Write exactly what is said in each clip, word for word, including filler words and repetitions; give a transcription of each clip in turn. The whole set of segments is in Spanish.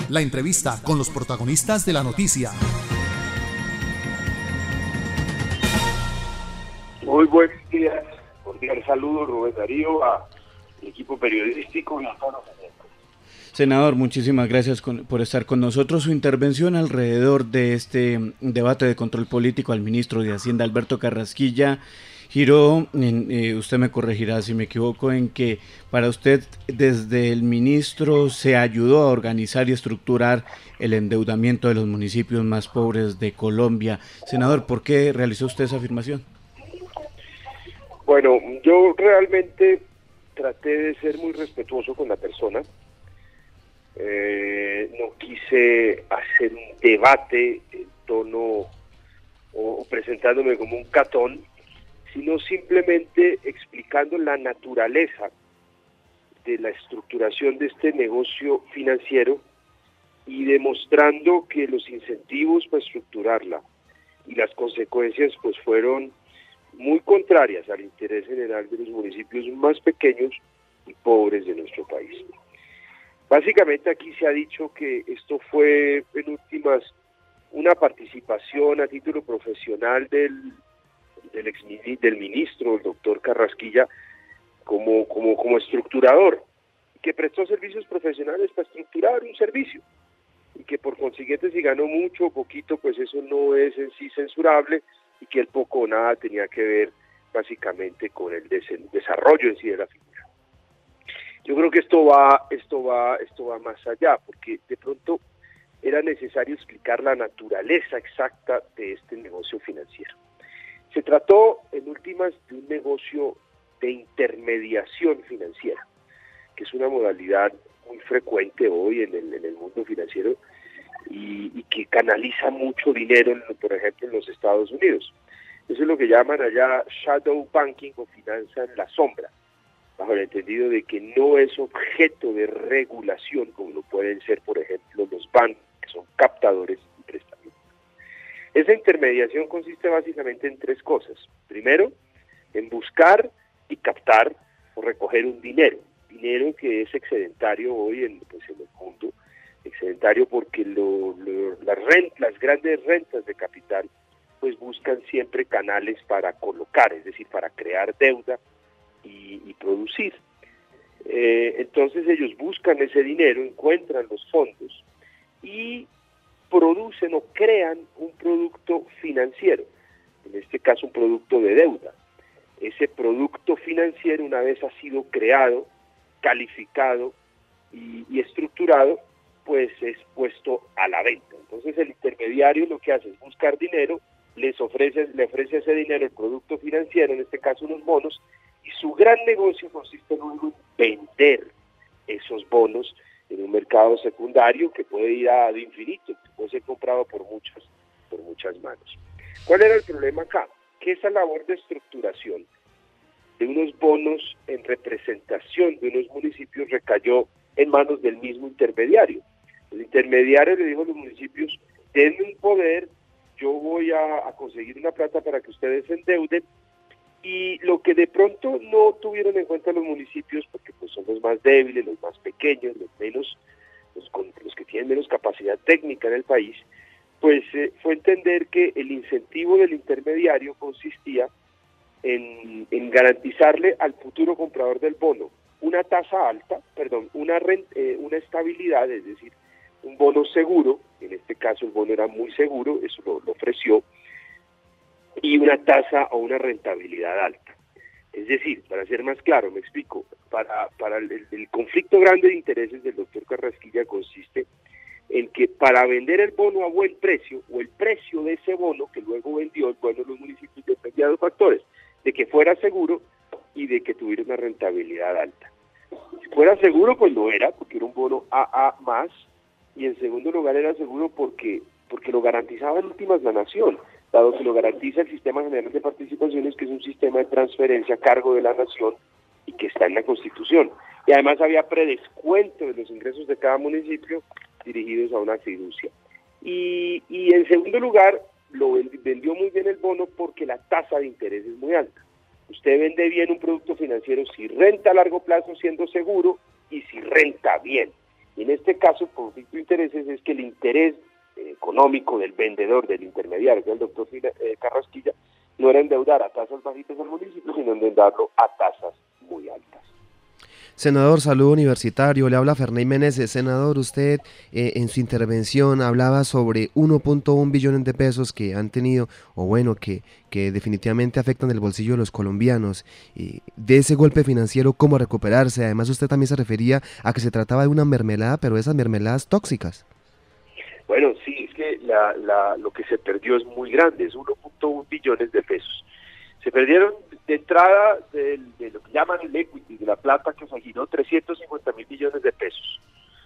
La entrevista con los protagonistas de la noticia. Muy buenos días, cordial saludo, Rubén Darío, al equipo periodístico y a todos los oyentes. Senador, muchísimas gracias con, por estar con nosotros. Su intervención alrededor de este debate de control político al ministro de Hacienda, Alberto Carrasquilla, giró, en, eh, usted me corregirá si me equivoco, en que para usted desde el ministro se ayudó a organizar y estructurar el endeudamiento de los municipios más pobres de Colombia. Senador, ¿por qué realizó usted esa afirmación? Bueno, yo realmente traté de ser muy respetuoso con la persona. Eh, no quise hacer un debate en tono o, o presentándome como un catón, sino simplemente explicando la naturaleza de la estructuración de este negocio financiero y demostrando que los incentivos para estructurarla y las consecuencias pues fueron muy contrarias al interés general de los municipios más pequeños y pobres de nuestro país. Básicamente aquí se ha dicho que esto fue en últimas una participación a título profesional del del ex del ministro, el doctor Carrasquilla, como, como, como estructurador, que prestó servicios profesionales para estructurar un servicio, y que por consiguiente si ganó mucho o poquito, pues eso no es en sí censurable, y que el poco o nada tenía que ver básicamente con el des- desarrollo en sí de la figura. Yo creo que esto va, esto va, esto va más allá, porque de pronto era necesario explicar la naturaleza exacta de este negocio financiero. Se trató, en últimas, de un negocio de intermediación financiera, que es una modalidad muy frecuente hoy en el, en el mundo financiero y, y que canaliza mucho dinero, en, por ejemplo, en los Estados Unidos. Eso es lo que llaman allá shadow banking o finanza en la sombra, bajo el entendido de que no es objeto de regulación, como lo pueden ser, por ejemplo, los bancos, que son captadores y prestamistas. Esa intermediación consiste básicamente en tres cosas. Primero, en buscar y captar o recoger un dinero, dinero que es excedentario hoy en, pues, en el mundo, excedentario porque lo, lo, las, rent, las grandes rentas de capital pues buscan siempre canales para colocar, es decir, para crear deuda y, y producir. Eh, entonces ellos buscan ese dinero, encuentran los fondos y producen o crean un producto financiero, en este caso un producto de deuda. Ese producto financiero, una vez ha sido creado, calificado y, y estructurado, pues es puesto a la venta. Entonces el intermediario lo que hace es buscar dinero, les ofrece, le ofrece ese dinero el producto financiero, en este caso unos bonos, y su gran negocio consiste luego en vender esos bonos en un mercado secundario que puede ir a de infinito, que puede ser comprado por muchas, por muchas manos. ¿Cuál era el problema acá? Que esa labor de estructuración de unos bonos en representación de unos municipios recayó en manos del mismo intermediario. El intermediario le dijo a los municipios, denme un poder, yo voy a, a conseguir una plata para que ustedes se endeuden, y lo que de pronto no tuvieron en cuenta los municipios, porque pues son los más débiles, los más pequeños, los menos, los, con, los que tienen menos capacidad técnica en el país, pues eh, fue entender que el incentivo del intermediario consistía en, en garantizarle al futuro comprador del bono una tasa alta, perdón, una, rent, eh, una estabilidad, es decir, un bono seguro, en este caso el bono era muy seguro, eso lo, lo ofreció, y una tasa o una rentabilidad alta. Es decir, para ser más claro, me explico, para, para el, el conflicto grande de intereses del doctor Carrasquilla consiste en que para vender el bono a buen precio, o el precio de ese bono que luego vendió el bono de los municipios, dependía de dos factores, de que fuera seguro y de que tuviera una rentabilidad alta. Si fuera seguro, pues lo era, porque era un bono A A más, y en segundo lugar era seguro porque, porque lo garantizaba en últimas la nación, dado que lo garantiza el Sistema General de Participaciones, que es un sistema de transferencia a cargo de la nación y que está en la Constitución. Y además había predescuento de los ingresos de cada municipio dirigidos a una fiducia. Y, y en segundo lugar, lo vendió muy bien el bono porque la tasa de interés es muy alta. Usted vende bien un producto financiero si renta a largo plazo siendo seguro y si renta bien. Y en este caso, el conflicto de intereses es que el interés eh, económico del vendedor, del intermediario, que es el doctor eh, Carrasquilla, no era endeudar a tasas bajitas al municipio, sino endeudarlo a tasas muy altas. Senador, saludo universitario, le habla Ferney Meneses. Senador, usted eh, en su intervención hablaba sobre uno punto uno billones de pesos que han tenido, o bueno, que, que definitivamente afectan el bolsillo de los colombianos, y de ese golpe financiero, cómo recuperarse. Además, usted también se refería a que se trataba de una mermelada, pero esas mermeladas tóxicas. Bueno, sí, es que la, la, lo que se perdió es muy grande, es uno punto uno billones de pesos. Se perdieron de entrada de, de lo que llaman el equity, de la plata que se giró trescientos cincuenta mil millones de pesos,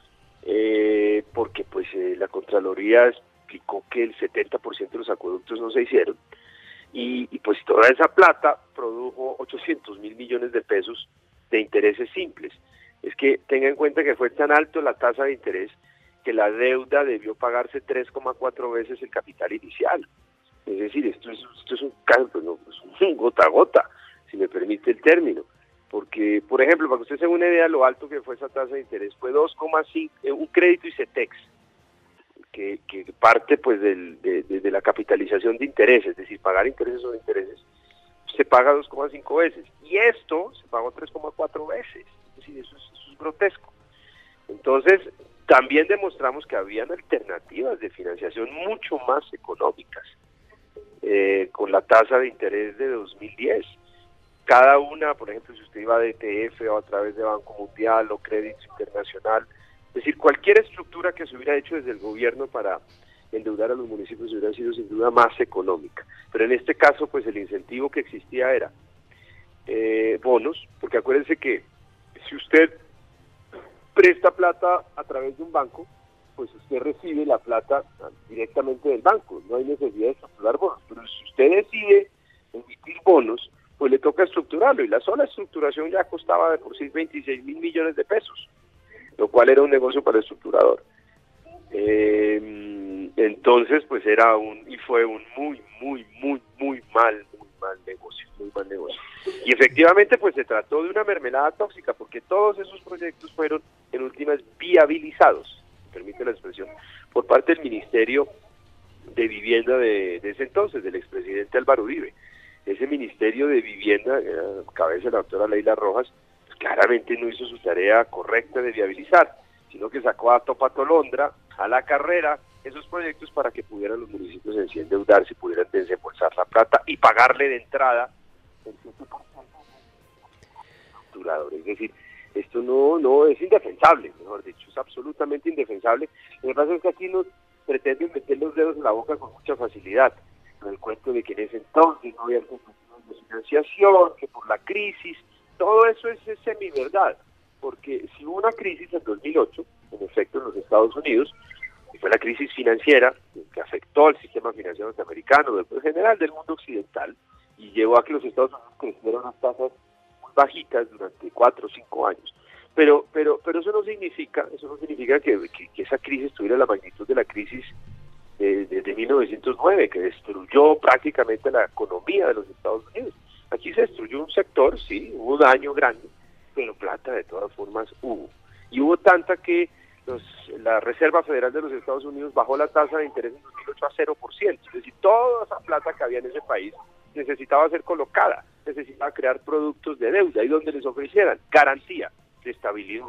eh, porque pues eh, la Contraloría explicó que el setenta por ciento de los acueductos no se hicieron, y, y pues toda esa plata produjo ochocientos mil millones de pesos de intereses simples. Es que tenga en cuenta que fue tan alto la tasa de interés que la deuda debió pagarse tres coma cuatro veces el capital inicial. Es decir, esto es, esto es un pues no, es un gota a gota, si me permite el término. Porque, por ejemplo, para que usted se haga una idea, lo alto que fue esa tasa de interés fue dos coma cinco, eh, un crédito ICETEX, que, que parte pues del, de, de, de la capitalización de intereses, es decir, pagar intereses sobre intereses, se paga dos coma cinco veces. Y esto se pagó tres coma cuatro veces. Es decir, eso es, eso es grotesco. Entonces, también demostramos que habían alternativas de financiación mucho más económicas. Eh, con la tasa de interés de dos mil diez. Cada una, por ejemplo, si usted iba de E T F o a través de Banco Mundial o Crédito Internacional, es decir, cualquier estructura que se hubiera hecho desde el gobierno para endeudar a los municipios hubiera sido sin duda más económica. Pero en este caso, pues el incentivo que existía era eh, bonos, porque acuérdense que si usted presta plata a través de un banco, pues usted recibe la plata directamente del banco, no hay necesidad de estructurar bonos, pero si usted decide emitir bonos, pues le toca estructurarlo, y la sola estructuración ya costaba de por sí veintiséis mil millones de pesos, lo cual era un negocio para el estructurador. Eh, entonces, pues era un, y fue un muy, muy, muy, muy mal, muy mal negocio, muy mal negocio. Y efectivamente, pues se trató de una mermelada tóxica, porque todos esos proyectos fueron, en últimas, viabilizados, permite la expresión, por parte del Ministerio de Vivienda de, de ese entonces, del expresidente Álvaro Uribe. Ese Ministerio de Vivienda, eh, cabeza de la doctora Leila Rojas, pues claramente no hizo su tarea correcta de viabilizar, sino que sacó a Topa Tolondra, a la carrera, esos proyectos para que pudieran los municipios en sí endeudarse, pudieran desembolsar la plata y pagarle de entrada el siete por ciento estructurador. Es decir, esto no no es indefensable, mejor dicho, es absolutamente indefensable. Lo que pasa es que aquí nos pretenden meter los dedos en la boca con mucha facilidad, con el cuento de que en ese entonces no había alternativas de financiación, que por la crisis, todo eso es, es semi-verdad, porque si hubo una crisis en dos mil ocho, en efecto en los Estados Unidos, y fue la crisis financiera que afectó al sistema financiero norteamericano, en general del mundo occidental, y llevó a que los Estados Unidos crecieran unas tasas bajitas durante cuatro o cinco años, pero pero pero eso no significa eso no significa que, que, que esa crisis tuviera la magnitud de la crisis de, de, de mil novecientos nueve, que destruyó prácticamente la economía de los Estados Unidos. Aquí se destruyó un sector, sí, hubo daño grande, pero plata de todas formas hubo, y hubo tanta que los, la Reserva Federal de los Estados Unidos bajó la tasa de interés en dos mil ocho a cero por ciento, es decir, toda esa plata que había en ese país necesitaba ser colocada, necesitaba crear productos de deuda y donde les ofrecieran garantía de estabilidad,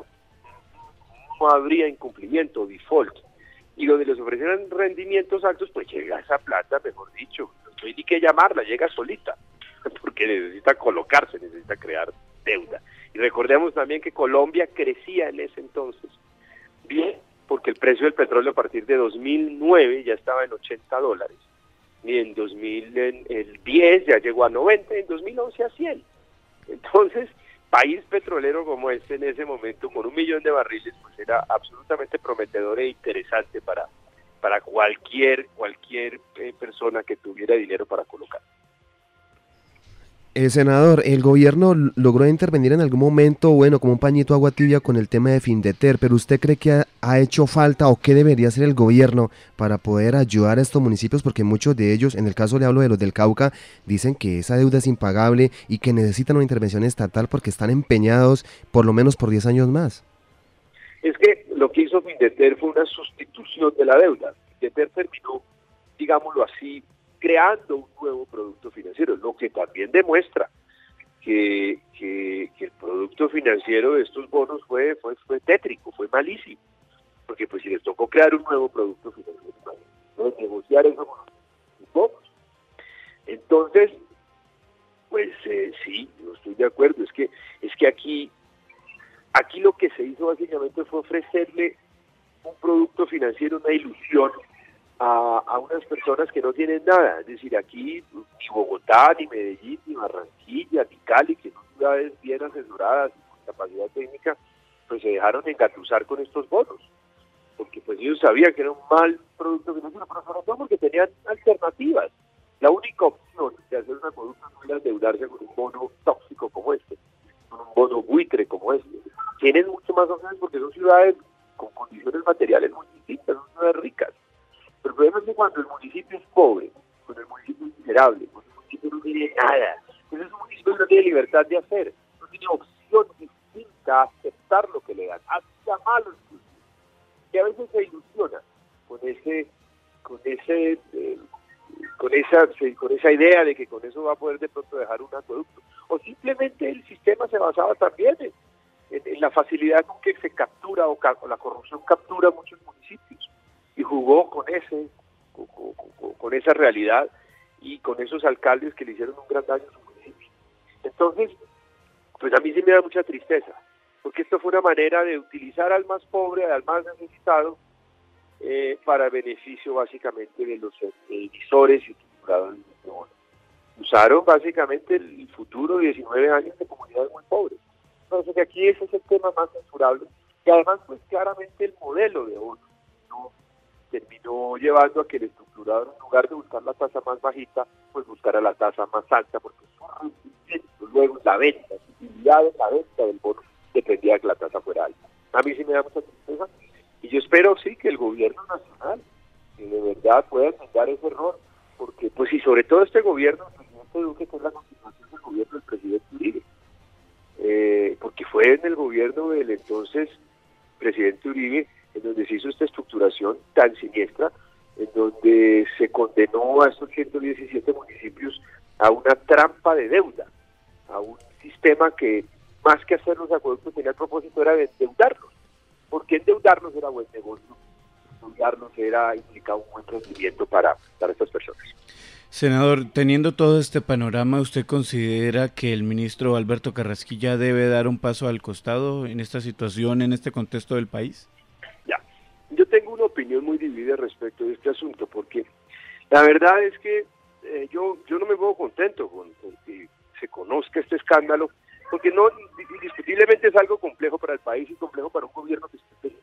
no habría incumplimiento, default, y donde les ofrecieran rendimientos altos, pues llega esa plata, mejor dicho, no hay ni que llamarla, llega solita, porque necesita colocarse, necesita crear deuda. Y recordemos también que Colombia crecía en ese entonces bien, porque el precio del petróleo a partir de dos mil nueve ya estaba en ochenta dólares, y en dos mil diez ya llegó a noventa, y en dos mil once a cien. Entonces, país petrolero como este en ese momento, con un millón de barriles, pues era absolutamente prometedor e interesante para, para cualquier, cualquier eh, persona que tuviera dinero para colocar. Eh, senador, el gobierno logró intervenir en algún momento, bueno, como un pañito agua tibia con el tema de Findeter, pero ¿usted cree que ha, ha hecho falta o qué debería hacer el gobierno para poder ayudar a estos municipios? Porque muchos de ellos, en el caso le hablo de los del Cauca, dicen que esa deuda es impagable y que necesitan una intervención estatal porque están empeñados por lo menos por diez años más. Es que lo que hizo Findeter fue una sustitución de la deuda. Findeter terminó, digámoslo así, creando un nuevo producto financiero, lo que también demuestra que, que, que el producto financiero de estos bonos fue, fue, fue tétrico, fue malísimo, porque pues si les tocó crear un nuevo producto financiero, ¿no? Negociar eso con los bonos. Entonces, pues eh, sí, yo estoy de acuerdo, es que, es que aquí Aquí lo que se hizo básicamente fue ofrecerle un producto financiero, una ilusión a, a unas personas que no tienen nada. Es decir, aquí ni Bogotá, ni Medellín, ni Barranquilla, ni Cali, que son ciudades bien asesoradas y con capacidad técnica, pues se dejaron engatusar con estos bonos. Porque pues ellos sabían que era un mal producto financiero, pero sobre todo porque tenían alternativas. La única opción de hacer una producto no era endeudarse con un bono tóxico como este, con un bono buitre como este. Tienen mucho más opciones porque son ciudades con condiciones materiales muy distintas, son ciudades ricas. Pero el problema es que cuando el municipio es pobre, cuando el municipio es miserable, cuando el municipio no tiene nada, entonces un municipio no tiene libertad de hacer, no tiene opción distinta a aceptar lo que le dan, a llamarlo incluso. Y a veces se ilusiona con ese, con ese, eh, con esa, con esa idea de que con eso va a poder de pronto dejar un acueducto. O simplemente el sistema se basaba también en En, en la facilidad con que se captura o, ca o la corrupción captura muchos municipios y jugó con ese con, con, con esa realidad y con esos alcaldes que le hicieron un gran daño a su municipio. Entonces, pues a mí sí me da mucha tristeza, porque esto fue una manera de utilizar al más pobre, al más necesitado, eh, para beneficio básicamente de los emisores y estructuradores de bonos. Usaron básicamente el futuro de diecinueve años de comunidades muy pobres. Entonces aquí ese es el tema más censurable y además pues claramente el modelo de bono no terminó llevando a que el estructurador en lugar de buscar la tasa más bajita pues buscara la tasa más alta porque su rendimiento luego la venta, su utilidad en la venta del bono dependía de que la tasa fuera alta. A mí sí me da mucha tristeza y yo espero sí que el gobierno nacional que de verdad pueda enmendar ese error porque pues y sobre todo este gobierno, el presidente Duque, que es la continuación del gobierno del presidente Uribe. Eh, porque fue en el gobierno del entonces presidente Uribe en donde se hizo esta estructuración tan siniestra, en donde se condenó a estos ciento diecisiete municipios a una trampa de deuda, a un sistema que más que hacer los acueductos tenía el propósito era de endeudarlos, porque endeudarlos era buen negocio, endeudarlos era implicaba un buen rendimiento para, para estas personas. Senador, teniendo todo este panorama, ¿usted considera que el ministro Alberto Carrasquilla debe dar un paso al costado en esta situación, en este contexto del país? Ya, yo tengo una opinión muy dividida respecto de este asunto, porque la verdad es que eh, yo yo no me pongo contento con, con que se conozca este escándalo, porque no indiscutiblemente es algo complejo para el país y complejo para un gobierno que esté.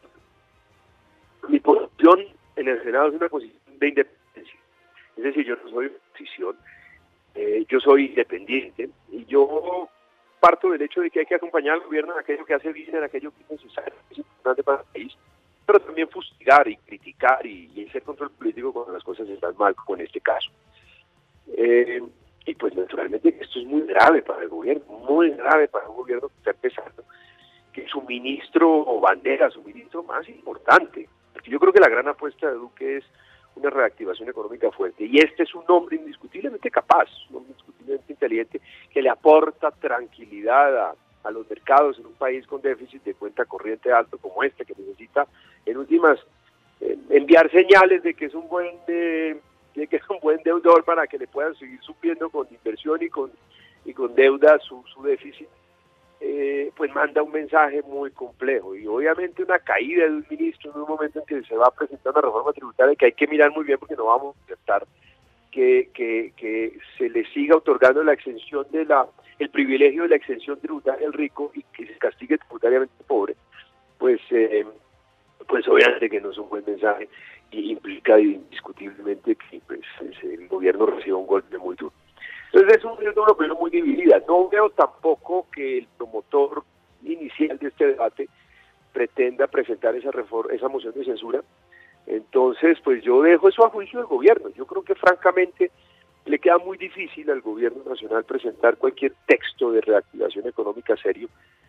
Mi posición en el Senado es una posición de independencia. Es decir, yo no soy oposición, eh, yo soy independiente y yo parto del hecho de que hay que acompañar al gobierno en aquello que hace bien, en aquello que es necesario, que es importante para el país, pero también fustigar y criticar y, y hacer control político cuando las cosas están mal, como en este caso. Eh, y pues naturalmente esto es muy grave para el gobierno, muy grave para un gobierno que está empezando, que su ministro o bandera, su ministro más importante, porque yo creo que la gran apuesta de Duque es una reactivación económica fuerte, y este es un hombre indiscutiblemente capaz, un hombre indiscutiblemente inteligente, que le aporta tranquilidad a, a los mercados en un país con déficit de cuenta corriente alto como este, que necesita, en últimas, eh, enviar señales de que es un buen eh, de que es un buen deudor para que le puedan seguir subiendo con inversión y con y con deuda su, su déficit. Eh, pues manda un mensaje muy complejo y obviamente una caída de un ministro en un momento en que se va a presentar una reforma tributaria que hay que mirar muy bien porque no vamos a aceptar que, que, que se le siga otorgando la exención de la el privilegio de la exención tributaria al rico y que se castigue tributariamente al pobre, pues eh, pues obviamente que no es un buen mensaje y implica indiscutiblemente que pues, el gobierno reciba un golpe muy duro. Entonces es un, es una opinión muy dividida. No veo tampoco que el promotor inicial de este debate pretenda presentar esa reforma, esa moción de censura. Entonces, pues yo dejo eso a juicio del gobierno. Yo creo que francamente le queda muy difícil al gobierno nacional presentar cualquier texto de reactivación económica serio,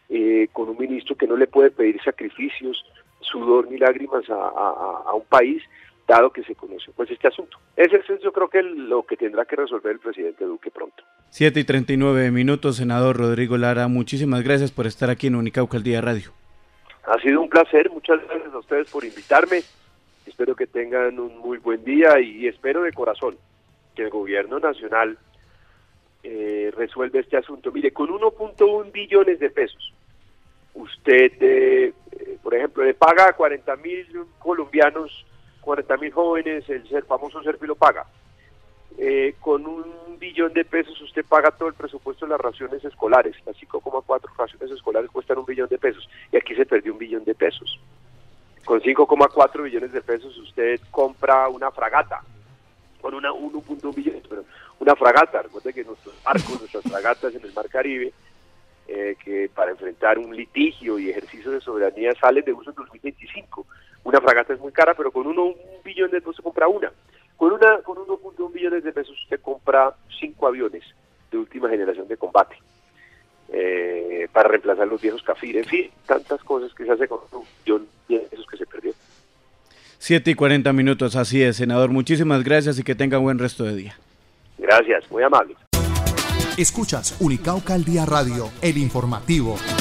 eh, con un ministro que no le puede pedir sacrificios, sudor ni lágrimas a, a, a un país, dado que se conoce pues este asunto. Ese es yo creo que lo que tendrá que resolver el presidente Duque pronto. siete y treinta y nueve minutos, senador Rodrigo Lara, muchísimas gracias por estar aquí en Unicauca al Día Radio. Ha sido un placer, muchas gracias a ustedes por invitarme, espero que tengan un muy buen día y espero de corazón que el gobierno nacional eh, resuelva este asunto. Mire, con uno punto uno billones de pesos, usted, eh, eh, por ejemplo, le paga a cuarenta mil colombianos, cuarenta mil jóvenes, el, el famoso Serpi lo paga. Eh, con un billón de pesos usted paga todo el presupuesto de las raciones escolares. Las cinco coma cuatro raciones escolares cuestan un billón de pesos y aquí se perdió un billón de pesos. Con cinco coma cuatro billones de pesos usted compra una fragata, con una uno punto uno billones, pero una fragata. Recuerde que nuestros barcos, nuestras fragatas en el Mar Caribe, eh, que para enfrentar un litigio y ejercicio de soberanía salen de uso en dos mil veinticinco. Una fragata es muy cara, pero con uno, un billón de pesos se compra una. Con una con uno punto uno billones de pesos usted compra cinco aviones de última generación de combate eh, para reemplazar los viejos Cafir. En fin, tantas cosas que se hace con un billón de pesos que se perdió. siete y cuarenta minutos, así es, senador. Muchísimas gracias y que tenga buen resto de día. Gracias, muy amables. Escuchas Unicauca al Día Radio, el informativo.